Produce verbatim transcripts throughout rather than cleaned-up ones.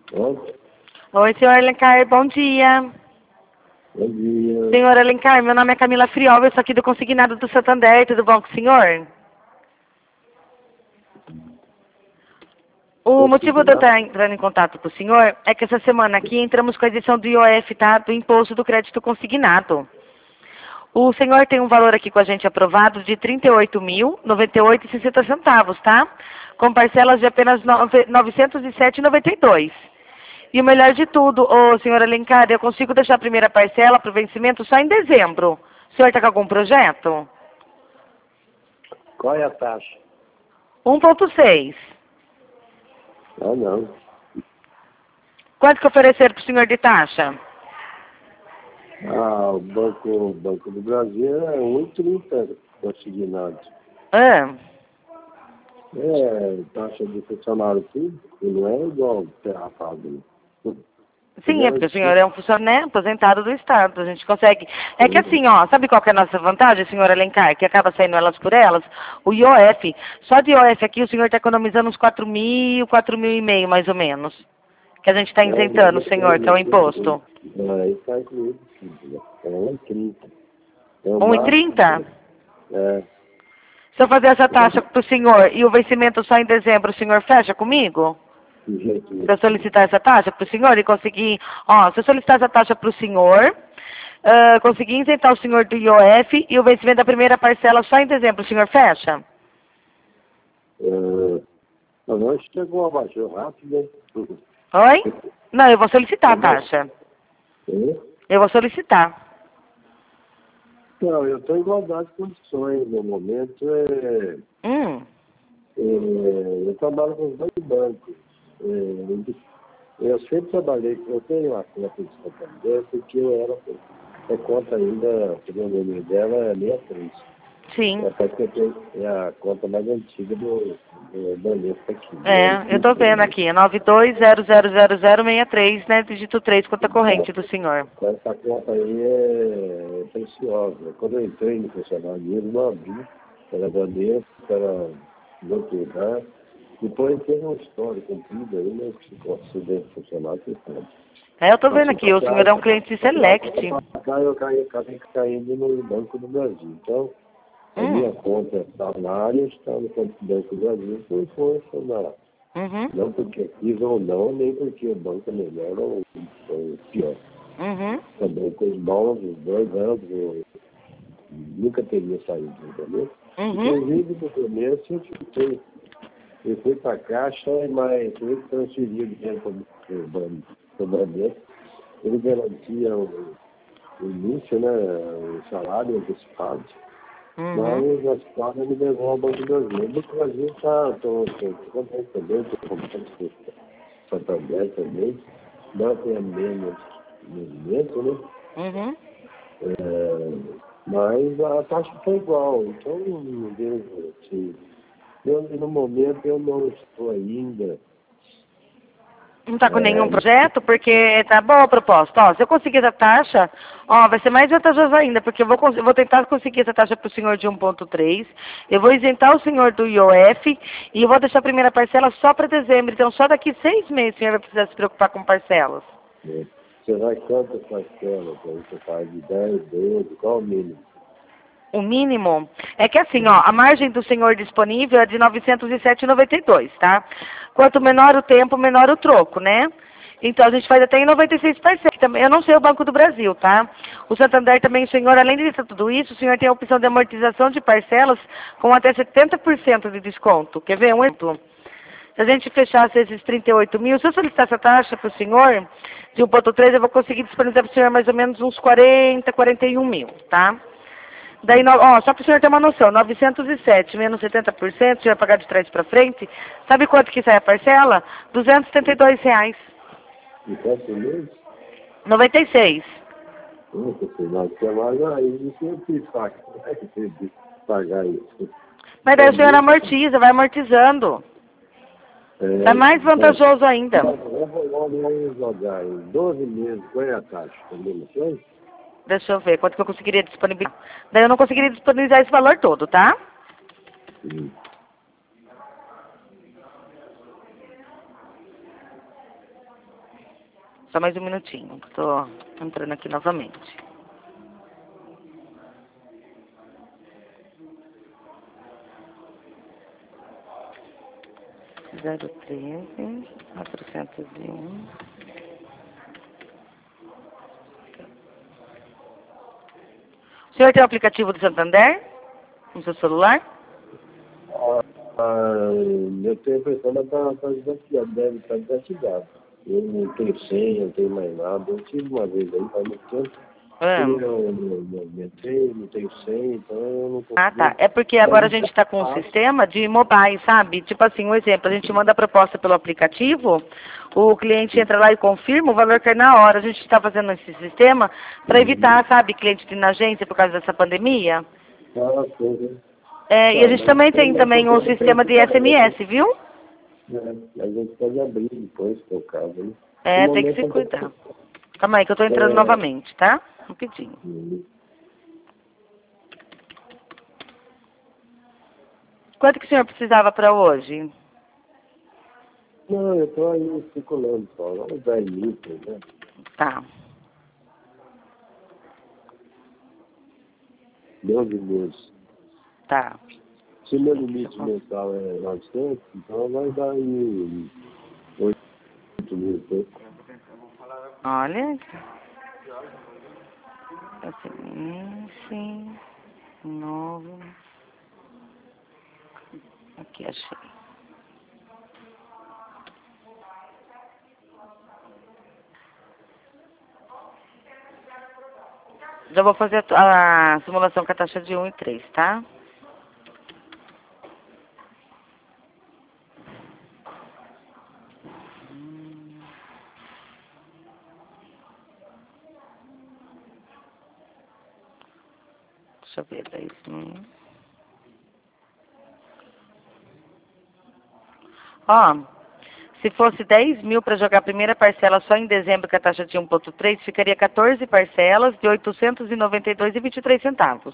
Oi, Oi, senhor Alencar, bom dia. bom dia. Senhor Alencar, meu nome é Camila Friol, eu sou aqui do Consignado do Santander, tudo bom com o senhor? O motivo de eu estar entrando em contato com o senhor é que essa semana aqui entramos com a edição do I O F, tá? Do Imposto do Crédito Consignado. O senhor tem um valor aqui com a gente aprovado de trinta e oito mil, noventa e oito reais e sessenta centavos, tá? Com parcelas de apenas novecentos e sete reais e noventa e dois centavos. E o melhor de tudo, ô senhor Alencar, eu consigo deixar a primeira parcela para o vencimento só em dezembro. O senhor está com algum projeto? Qual é a taxa? um ponto seis. Ah, não. Quanto que oferecer para o senhor de taxa? Ah, o Banco, o Banco do Brasil é um vírgula trinta consignado. Ah, É taxa de funcionário público, não é igual terra paga. Né? sim, é porque o senhor é um funcionário, né, aposentado do Estado. A gente consegue. É que assim, ó, sabe qual que é a nossa vantagem, senhor Alencar? Que acaba saindo elas por elas? O I O F. Só de I O F aqui o senhor está economizando uns quatro mil, quatro mil e meio, mais ou menos. Que a gente está isentando, senhor, que é o imposto. Aí está incluído tudo, né? É um vírgula trinta. É o um e máximo. trinta? É. Se eu fazer essa taxa para o senhor e o vencimento só em dezembro, o senhor fecha comigo? De jeito nenhum. Se eu solicitar essa taxa para o senhor e conseguir... Ó, se eu solicitar essa taxa para o senhor, uh, conseguir isentar o senhor do I O F e o vencimento da primeira parcela só em dezembro, o senhor fecha? É, mas nós chegou abaixou rápido, né? Oi? Não, eu vou solicitar a taxa. É? Eu vou solicitar. Não, eu estou em igualdade de condições. No momento, é, Hum. é, eu trabalho com os dois bancos. É, eu sempre trabalhei, eu tenho a conta de Santander, porque eu era, a conta ainda, segundo o nome dela, é sessenta e três. Sim. É porque eu tenho, é a conta mais antiga do, do Banespa aqui. É, eu tô vendo aqui, nove dois zero zero zero zero seis três, né, dígito três, conta corrente do senhor. Essa conta aí é preciosa. Quando eu entrei no funcionalismo, não abri, era Banespa, era do outro lugar. Depois teve uma história comprida aí, né, que ficou acidente funcional, que foi. É, eu tô vendo aqui, o senhor é um cliente select. Cá eu caí, acabei caindo no Banco do Brasil. Então, a Hum. minha conta está na área, está no Banco do Brasil, por força da... Uhum. Não porque quis ou não, nem porque o banco é melhor ou, ou pior. Uhum. Também com os bons, os dois anos, eu nunca teria saído, entendeu? Uhum. Inclusive, no começo, eu fiquei, eu fui para a Caixa, mas eu transferi o dinheiro para o Bradesco. Ele garantia o, o início, né, o salário antecipado. Uhum. Mas as placas me levou ao Banco do Brasil. O Banco do Brasil está, estou contente também, estou contente com o Santander também. Não tem menos movimento, né? Uhum. É, mas a taxa foi igual, então não vejo assim. Eu, no momento eu não estou ainda. Não tá com nenhum É, projeto, porque tá boa a proposta. Ó, se eu conseguir essa taxa, ó, vai ser mais vantajoso ainda, porque eu vou, cons- eu vou tentar conseguir essa taxa para o senhor de um ponto três, eu vou isentar o senhor do I O F e eu vou deixar a primeira parcela só para dezembro. Então, só daqui seis meses o senhor vai precisar se preocupar com parcelas. é, será quantas parcelas? Aí você faz de dez, doze, qual o mínimo? O mínimo é que assim, ó, a margem do senhor disponível é de novecentos e sete reais e noventa e dois, tá? Quanto menor o tempo, menor o troco, né? Então a gente faz até em noventa e seis parcelas. Também, eu não sei o Banco do Brasil, tá? O Santander também, o senhor, além de tudo isso, o senhor tem a opção de amortização de parcelas com até setenta por cento de desconto. Quer ver um exemplo? Se a gente fechasse esses trinta e oito mil, se eu solicitar essa taxa para o senhor, de um ponto três, eu vou conseguir disponibilizar para o senhor mais ou menos uns quarenta, quarenta e um mil, tá? Daí, no- ó, só para o senhor ter uma noção, novecentos e sete menos setenta por cento, o senhor vai pagar de trás para frente, sabe quanto que sai a parcela? duzentos e setenta e dois reais. E quanto mês? noventa e seis. Nossa, final de semana, aí você tem paga, vai ter de pagar isso. Mas daí o senhor amortiza, vai amortizando. É mais vantajoso ainda. Vamos jogar em doze meses, qual é a taxa? Também não sei? Deixa eu ver quanto que eu conseguiria disponibilizar. Daí eu não conseguiria disponibilizar esse valor todo, tá? Sim. Só mais um minutinho. Tô entrando aqui novamente. zero treze, quatrocentos e um. O senhor tem o aplicativo do Santander no seu celular? Ah, ah, eu tenho a impressão que está tá desativado, deve estar desativado. Eu não tenho senha, não tenho mais nada. Eu tive uma vez aí, faz muito tempo. Ah, Eu não, não, não, não entrei, não tenho senha, então eu não ah, tá. consigo. É porque agora a gente está com um sistema de mobile, sabe? Tipo assim, um exemplo, a gente manda a proposta pelo aplicativo, o cliente entra lá e confirma, o valor cai na hora. A gente está fazendo esse sistema para evitar, sabe, cliente de ir na agência por causa dessa pandemia. Ah, coisa. É, e a gente também tem também um sistema de S M S, viu? É, a gente pode abrir depois, se for o caso. Né? É, No tem que momento, se eu tô- cuidar. Calma aí que eu tô entrando É, novamente, tá? Rapidinho. hum, Quanto que o senhor precisava para hoje? não, eu estou aí circulando só, vamos dar início, né? Tá, doze meses. tá. Se meu limite mensal é novecentos, então vai dar aí oito mil e pouco. Olha. Assim, sim. Novo. Aqui, achei. Já vou fazer a, a simulação com a taxa de um e três, tá? Hum. Deixa eu ver, dez mil. Ó, se fosse dez mil para jogar a primeira parcela só em dezembro com a taxa de um ponto três, ficaria quatorze parcelas de oitocentos e noventa e dois reais e vinte e três centavos.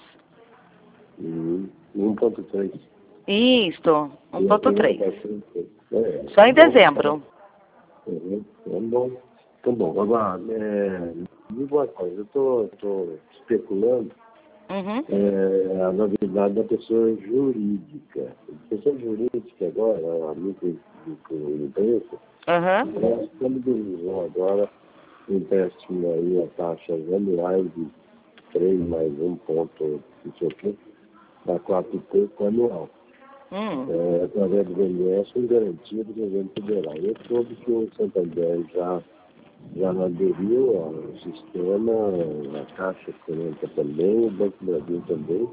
Hum, um ponto três. Isto, um E a ponto primeira três. vai é, Só tá em bom, tá bom. dezembro. Uhum, tá bom. Tá bom, agora, é, diga uma coisa, eu estou tô, tô especulando Uhum. é, a novidade da pessoa jurídica. A pessoa jurídica agora, a microempresa, Aham. ela disponibilizou agora um empréstimo aí a taxas anuais de três mais um ponto, não sei o quê, para quatro e pouco anual. Hum. É, através do B N D E S com garantia do governo federal. Eu soube que o Santander já, já aderiu ao sistema, a Caixa Econômica também, o Banco do Brasil também.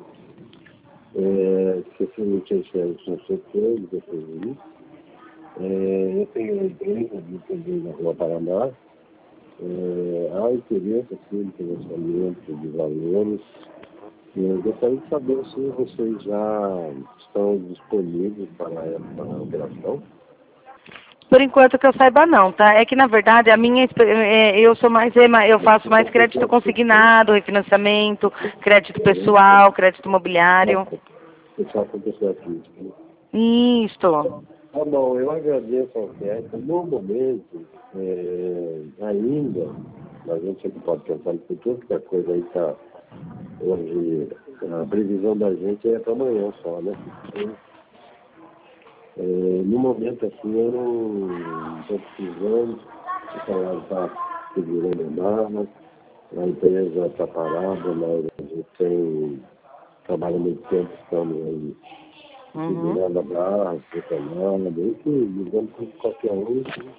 É, que se não tinha serviço no setor, depois disso. É, eu tenho uma empresa de também na Rua Paraná. É, há interesse assim, de financiamento de valores. Eu gostaria de saber se vocês já estão disponíveis para essa operação. Por enquanto que eu saiba não, tá? É que na verdade a minha expe- é, eu sou mais é, eu faço mais crédito consignado, refinanciamento, crédito pessoal, crédito imobiliário. Pessoal com pessoa física. Né? Isto. Tá bom, eu agradeço a oferta. No momento, é, ainda, a gente sempre pode pensar no futuro, porque a coisa aí está. Hoje, a previsão da gente é para amanhã só, né? Então, é, no momento, assim, eu não estou precisando, o salário está segurando a barra, a empresa está parada, mas a gente tem, trabalha muito tempo, estamos aí Uhum. segurando a barra, pressionando, enfim, digamos que qualquer um.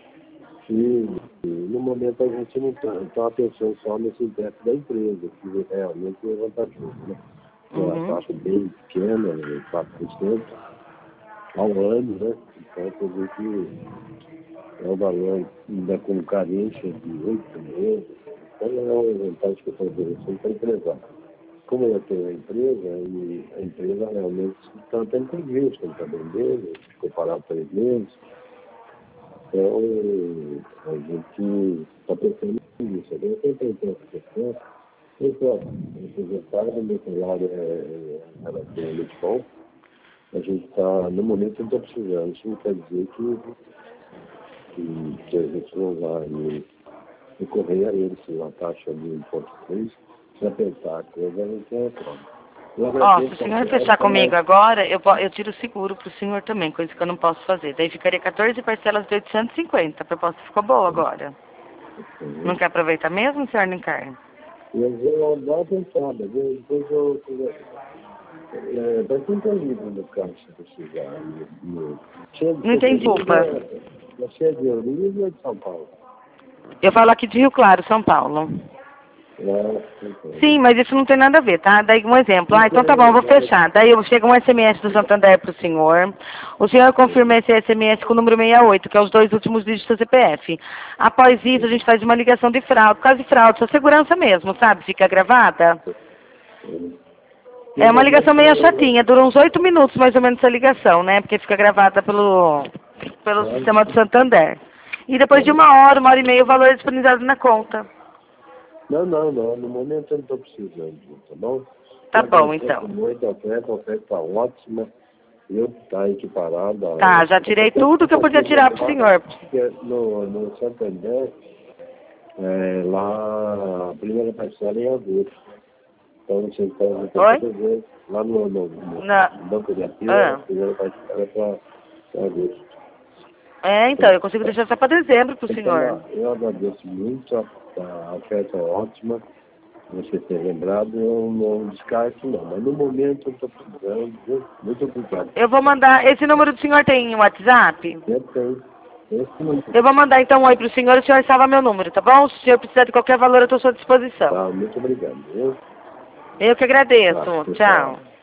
E no momento a gente não está pensando só nesse empréstimo da empresa, que realmente é vantajoso, né? É a Uhum. taxa bem pequena, quatro por cento ao ano, né? Então, quer dizer que é um valor ainda com carência de oito meses. Então, é uma vantagem que eu estou oferecendo para a empresa. Como eu tenho uma empresa, e a empresa realmente está tendo prejuízo, não está vendendo, ficou parado três meses. Então, a gente está pensando nisso. Agora, eu estou tentando essa questão. Então, representado, meu salário é, é relativamente bom. A gente está, no momento, não está precisando. Isso não quer dizer que, que, que a gente não vai recorrer a ele, se a taxa de um ponto três, se apertar a coisa, a gente retorna. Ó, se o senhor fechar comigo agora, eu, eu tiro o seguro pro senhor também, coisa que eu não posso fazer. Daí ficaria quatorze parcelas de oitocentos e cinquenta. A proposta ficou boa agora. Uhum. Não quer aproveitar mesmo, senhor Alencar? Eu vou dar uma pensada, viu? Depois eu... É, vai ter um livro no caixa para chegar. No, não entendi, desculpa. Você é de Ourinhos ou de São Paulo? Eu falo aqui de Rio Claro, São Paulo. É, sim, mas isso não tem nada a ver, tá? Daí um exemplo. Ah, então tá bom, eu vou fechar. Daí eu chego um S M S do Santander pro senhor. O senhor confirma esse S M S com o número sessenta e oito, que é os dois últimos dígitos do C P F. Após isso, a gente faz uma ligação de fraude, quase fraude, só segurança mesmo, sabe? Fica gravada. É uma ligação meio chatinha, dura uns oito minutos mais ou menos essa ligação, né? Porque fica gravada pelo, pelo sistema do Santander. E depois de uma hora, uma hora e meia, o valor é disponibilizado na conta. Não, não, não. No momento eu não estou precisando, tá bom? Tá bom, então. Muito oferta, a oferta está ótima. Eu tá equiparada. Tá, já tirei tudo que eu podia tirar pro senhor. No, no Santander, é, lá a primeira parcela é em agosto. Então você pode fazer lá no, no, no, no Banco de Ativo, ah. a primeira parcela é para agosto. É, então, eu consigo deixar só para dezembro pro então, senhor. Eu agradeço muito, a, a oferta é ótima. Você ter lembrado, eu não descarto não, mas no momento eu estou precisando, muito obrigado. Eu vou mandar, esse número do senhor tem WhatsApp? Eu tenho. Eu vou mandar então um oi pro senhor, o senhor salva meu número, tá bom? Se o senhor precisar de qualquer valor, eu estou à sua disposição. Tá, muito obrigado. Eu, eu que agradeço, tá, tchau.